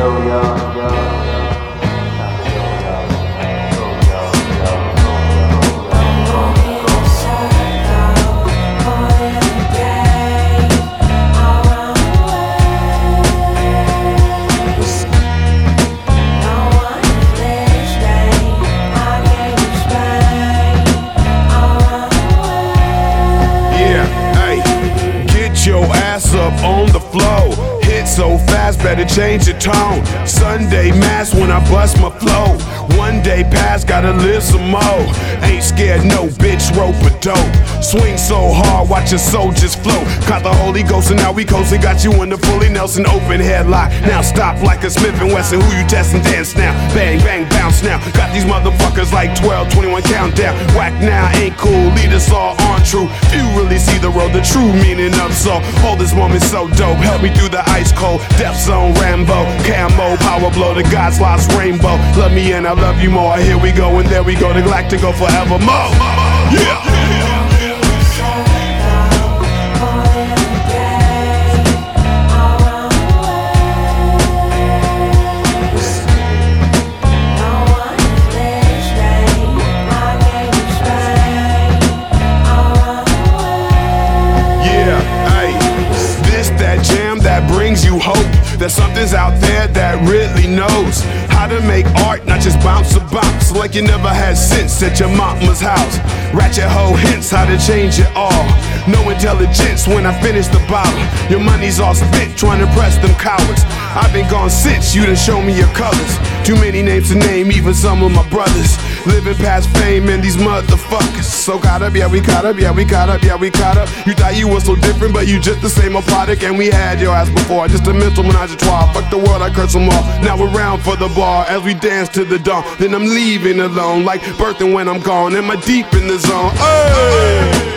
On the flow, hit so fast, better change the tone. Sunday mass when I bust my flow. One day past, gotta live some more. Ain't scared, no bitch, rope a dope. Swing so hard, watch your soul just flow. Caught the Holy Ghost and now we coasting. Got you in the fully Nelson open headlock. Now stop like a Smith and Wesson. Who you testing? Dance now. Bang, bang, bounce now. Got these motherfuckers like 12, 21 countdown. Whack now, ain't cool. Lead us all on true. Few really see the road, the true meaning of soul. Hold this moment so dope. Help me through the ice cold. Death zone, Rambo, camo, power blow. The God's lost rainbow. Love me and I love you more. Here we go and there we go. The Galactico forevermore. Yeah. That brings you hope that something's out there that really knows how to make art, not just bounce a bounce like you never had sense at your mama's house. Ratchet hoe hints how to change it all. No intelligence when I finish the bottle. Your money's all spent trying to press them cowards. I've been gone since you done show me your colors. Too many names to name, even some of my brothers. Living past fame and these motherfuckers. So caught up, yeah we caught up, yeah we caught up, yeah we caught up. You thought you were so different, but you just the same old product. And we had your ass before, just a mental menage a trois. Fuck the world, I curse them all. Now we're round for the bar as we dance to the dawn. Then I'm leaving alone, like birthing when I'm gone. Am I deep in the zone? Hey!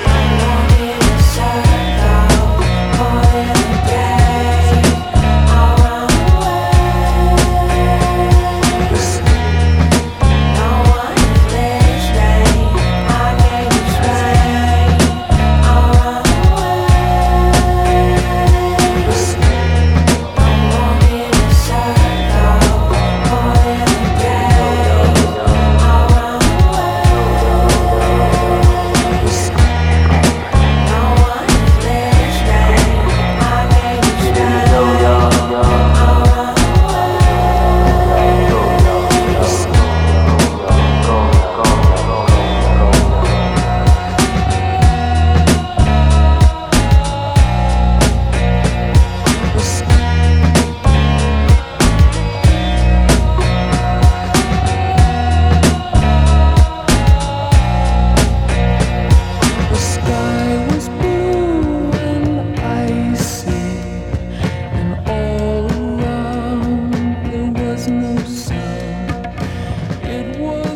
It was